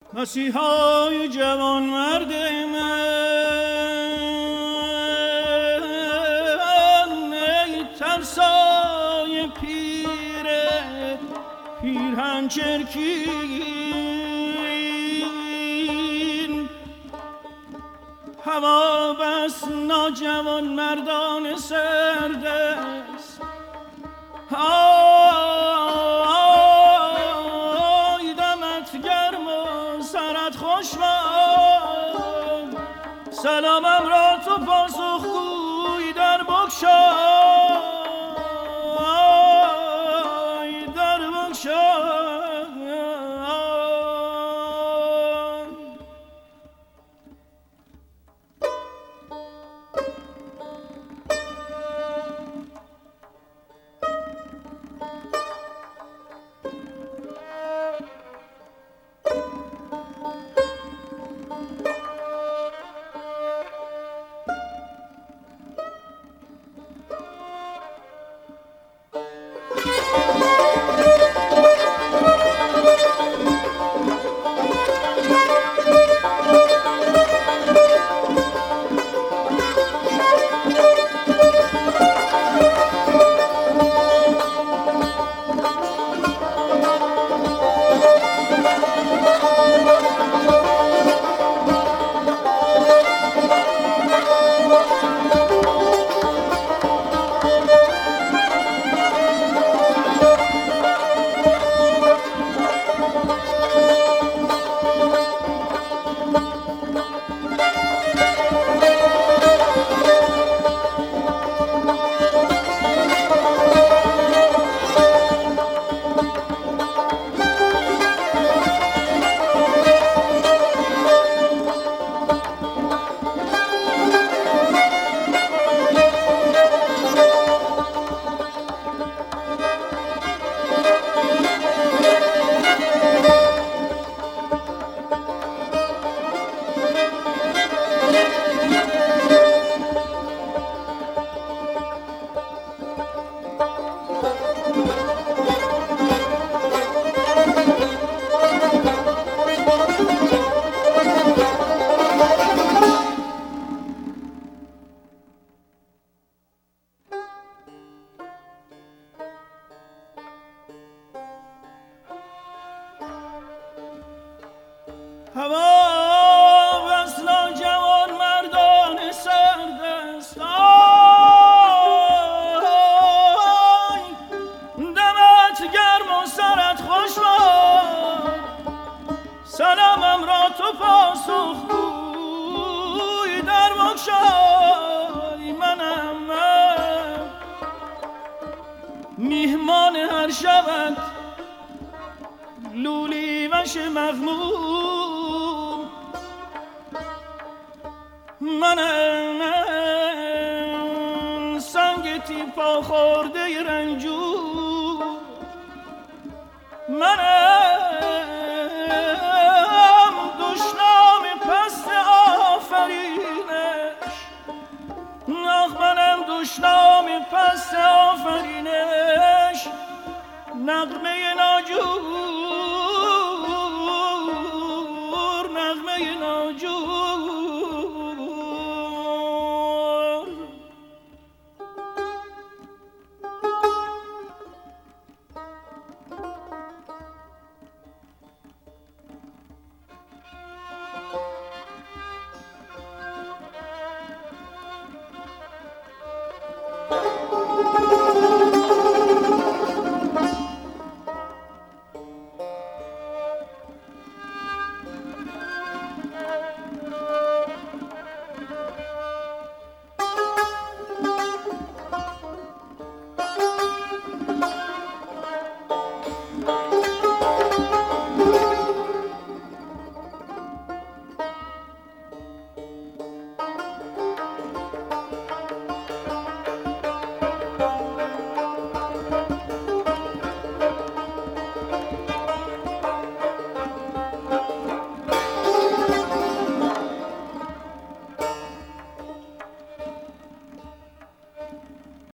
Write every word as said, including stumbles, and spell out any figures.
مسیحای جوان مرد من، ای ترسای پیر پیرهن چرکین، هوا بس ناجوان مردان سرد است. آی دمت گرم و سرت خوش باد، سلامم را تو پاسخگوی در بگشای، در بگشای. هوا بس ناجوان مردان سرد است. آی دمت گرم و سرت خوش باد، سلامم را تو پاسخگوی در بگشای. منم من میهمان هر شبت لولی وش مغموم، منم من سنگ تیپا خورده رنجور، منم دشنام پست آفرینش، آخ منم دشنام پست آفرینش، نغمه ناجور، نغمه ناجور.